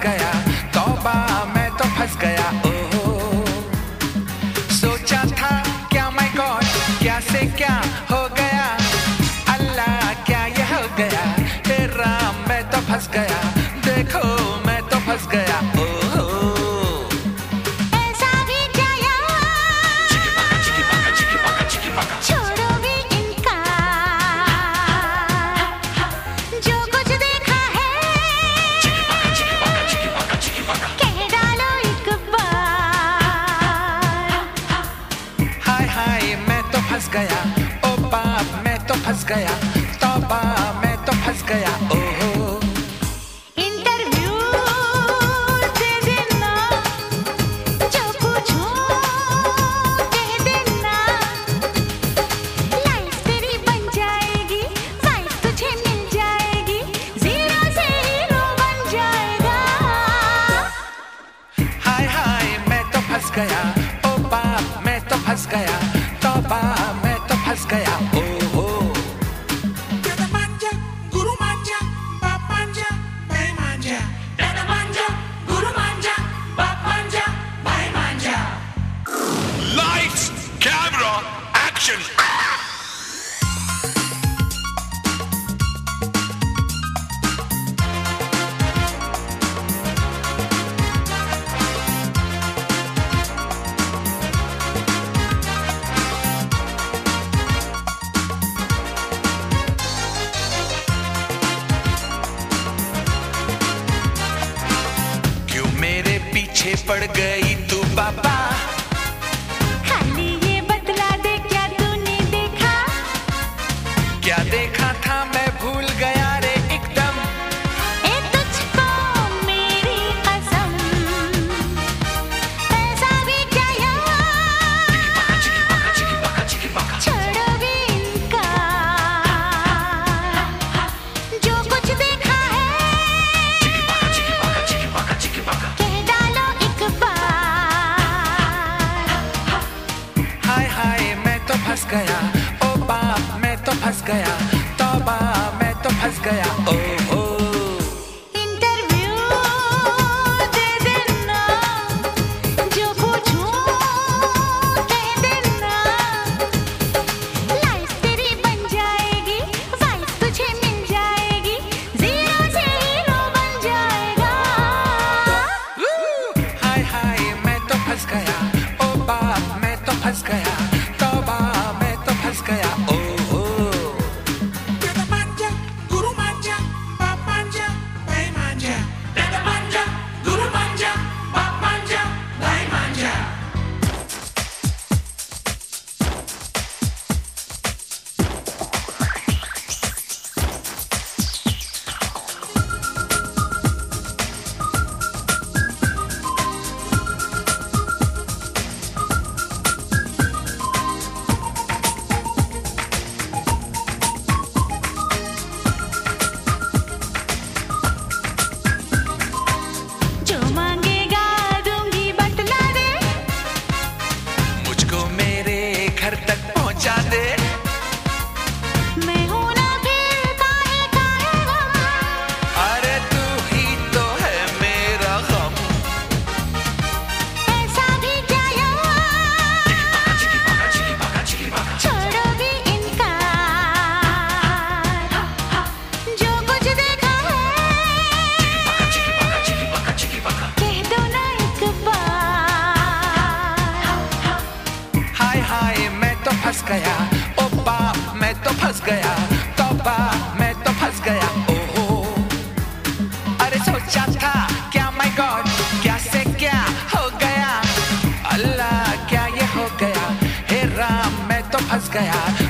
गया, तौबा मैं तो फंस गया। ओहो सोचा था क्या माय गॉड, क्या से क्या हो गया, अल्लाह क्या ये हो गया, तेरा मैं तो फंस गया, देखो मैं तो फंस गया। ओहो फंस गया, ओ बाप मैं तो फंस गया, तौबा मैं तो फंस गया। ओहो इंटरव्यू दे देना, जो पूछो कह देना, लाइफ तेरी बन जाएगी, वाइफ तुझे मिल जाएगी, जीरो से हीरो बन जाएगा। हाय हाय मैं तो फंस गया, ओ बाप मैं तो फंस गया, तौबा मैं तो फंस गया। ओहो Dada manja, guru manja, bap manja, bhai manja. Dada manja, guru manja, bap manja, bhai manja. Lights, camera, action. मेरे पीछे पड़ गई तू बाबा, खाली ये बतला दे क्या तूने देखा, क्या देखा था मैं भूल गया रे एकदम, ए तुझको मेरी कसम, पैसा भी क्या छोड़ो भी इनका, जो कुछ देखा है कह डालो एक बार। हाय हाय मैं तो फंस गया, ओ बाप मैं तो फंस गया, तौबा मैं तो फंस गया। ओहो इंटरव्यू दे देना, जो पूछो कह देना, लाइफ तेरी बन जाएगी, वाइफ तुझे मिल जाएगी, जीरो से हीरो बन जाएगा। हाय हाय मैं तो फंस गया, ओ बाप मैं तो फंस गया, तौबा मैं तो फंस गया। ओहो Dada manja, guru manja, bap manja, bhai manja. Dada manja, guru manja, bap manja, bhai manja. जो मांगेगा दूंगी बतला दे, मुझको मेरे घर तक पहुंचा दे, मैं हूं ना फिर काहे गम, अरे तू ही तो है मेरा गम, ऐसा भी क्या छोड़ो भी इनका, जो कुछ देखा है कह दो ना एक बार। हाय हाय मैं तो फंस गया, ओ बाप मैं तो फंस गया, तौबा मैं तो फंस गया। ओहो अरे सोचा था क्या माय गॉड, क्या से क्या हो गया, अल्लाह क्या ये हो गया, हे राम मैं तो फंस गया,